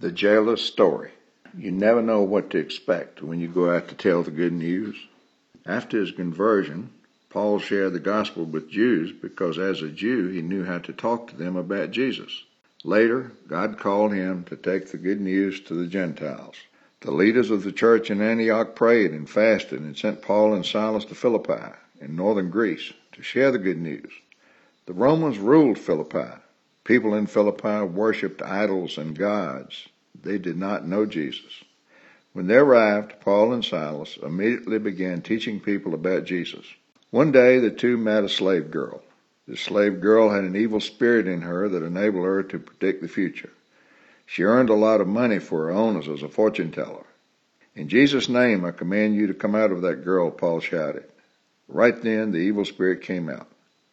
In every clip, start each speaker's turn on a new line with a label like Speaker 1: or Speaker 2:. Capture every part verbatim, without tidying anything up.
Speaker 1: The jailer's story. You never know what to expect when you go out to tell the good news. After his conversion, Paul shared the gospel with Jews because as a Jew he knew how to talk to them about Jesus. Later, God called him to take the good news to the Gentiles. The leaders of the church in Antioch prayed and fasted and sent Paul and Silas to Philippi in northern Greece to share the good news. The Romans ruled Philippi. People in Philippi worshipped idols and gods. They did not know Jesus. When they arrived, Paul and Silas immediately began teaching people about Jesus. One day the two met a slave girl. The slave girl had an evil spirit in her that enabled her to predict the future. She earned a lot of money for her owners as a fortune teller. "In Jesus' name, I command you to come out of that girl," Paul shouted. Right then, the evil spirit came out.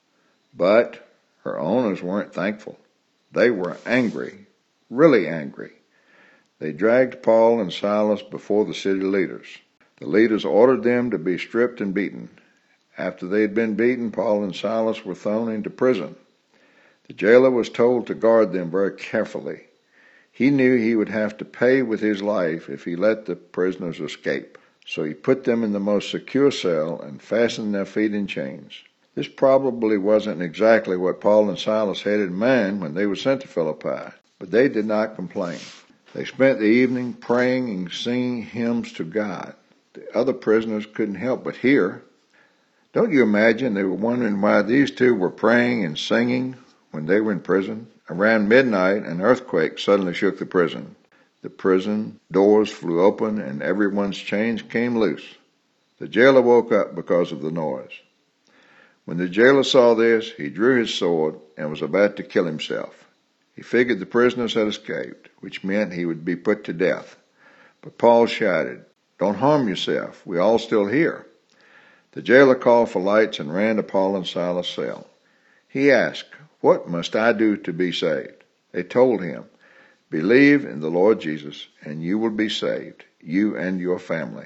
Speaker 1: But her owners weren't thankful. They were angry, really angry. They dragged Paul and Silas before the city leaders. The leaders ordered them to be stripped and beaten. After they had been beaten, Paul and Silas were thrown into prison. The jailer was told to guard them very carefully. He knew he would have to pay with his life if he let the prisoners escape. So he put them in the most secure cell and fastened their feet in chains. This probably wasn't exactly what Paul and Silas had in mind when they were sent to Philippi, but they did not complain. They spent the evening praying and singing hymns to God. The other prisoners couldn't help but hear. Don't you imagine they were wondering why these two were praying and singing when they were in prison? Around midnight, an earthquake suddenly shook the prison. The prison doors flew open and everyone's chains came loose. The jailer woke up because of the noise. When the jailer saw this, he drew his sword and was about to kill himself. He figured the prisoners had escaped, which meant he would be put to death. But Paul shouted, "Don't harm yourself. We're all still here." The jailer called for lights and ran to Paul and Silas' cell. He asked, "What must I do to be saved?" They told him, "Believe in the Lord Jesus, and you will be saved, you and your family."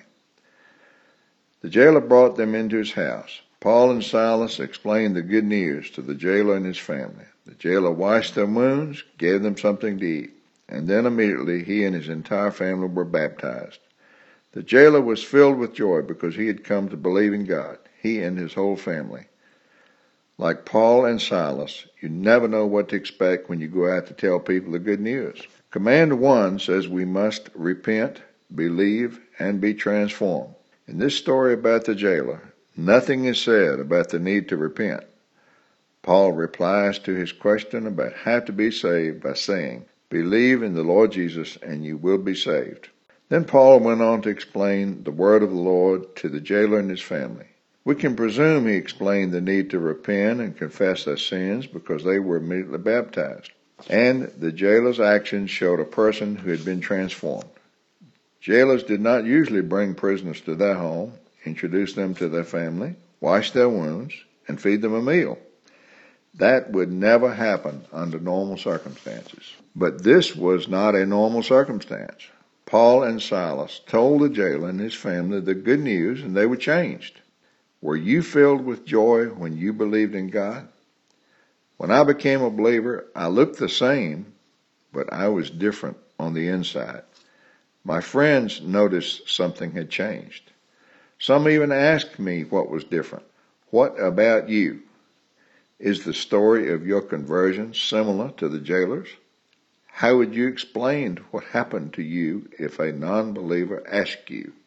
Speaker 1: The jailer brought them into his house. Paul and Silas explained the good news to the jailer and his family. The jailer washed their wounds, gave them something to eat, and then immediately he and his entire family were baptized. The jailer was filled with joy because he had come to believe in God, he and his whole family. Like Paul and Silas, you never know what to expect when you go out to tell people the good news. Command one says we must repent, believe, and be transformed. In this story about the jailer, nothing is said about the need to repent. Paul replies to his question about how to be saved by saying, "Believe in the Lord Jesus and you will be saved." Then Paul went on to explain the word of the Lord to the jailer and his family. We can presume he explained the need to repent and confess their sins because they were immediately baptized. And the jailer's actions showed a person who had been transformed. Jailers did not usually bring prisoners to their home, introduce them to their family, wash their wounds, and feed them a meal. That would never happen under normal circumstances. But this was not a normal circumstance. Paul and Silas told the jailer and his family the good news, and they were changed. Were you filled with joy when you believed in God? When I became a believer, I looked the same, but I was different on the inside. My friends noticed something had changed. Some even asked me what was different. What about you? Is the story of your conversion similar to the jailer's? How would you explain what happened to you if a non-believer asked you?